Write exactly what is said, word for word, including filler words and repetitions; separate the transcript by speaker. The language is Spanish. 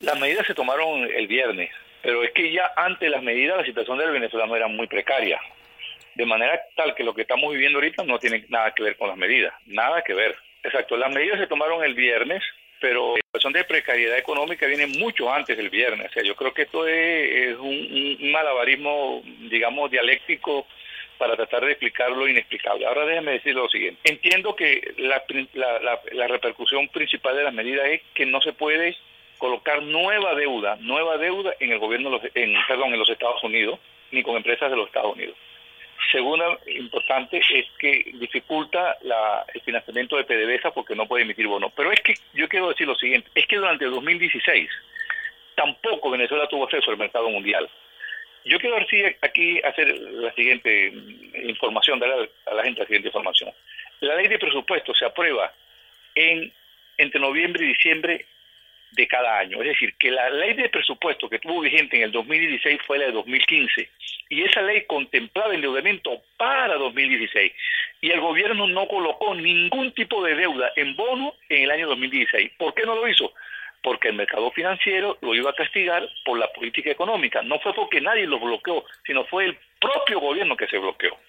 Speaker 1: Las medidas se tomaron el viernes, pero es que ya antes de las medidas la situación del venezolano era muy precaria. De manera tal que lo que estamos viviendo ahorita no tiene nada que ver con las medidas, nada que ver. Exacto, las medidas se tomaron el viernes, pero la situación de precariedad económica viene mucho antes del viernes. O sea, yo creo que esto es, es un, un malabarismo, digamos, dialéctico para tratar de explicar lo inexplicable. Ahora déjeme decir lo siguiente. Entiendo que la, la, la, la repercusión principal de las medidas es que no se puede colocar nueva deuda, nueva deuda en el gobierno, en, perdón, en los Estados Unidos, ni con empresas de los Estados Unidos. Segunda importante es que dificulta la, el financiamiento de PDVSA porque no puede emitir bonos. Pero es que yo quiero decir lo siguiente, es que durante el dos mil dieciséis tampoco Venezuela tuvo acceso al mercado mundial. Yo quiero decir aquí hacer la siguiente información, dar a la gente la siguiente información. La ley de presupuesto se aprueba en entre noviembre y diciembre de cada año. Es decir, que la ley de presupuesto que tuvo vigente en el dos mil dieciséis fue la de dos mil quince. Y esa ley contemplaba endeudamiento para dos mil dieciséis. Y el gobierno no colocó ningún tipo de deuda en bono en el año dos mil dieciséis. ¿Por qué no lo hizo? Porque el mercado financiero lo iba a castigar por la política económica. No fue porque nadie lo bloqueó, sino fue el propio gobierno que se bloqueó.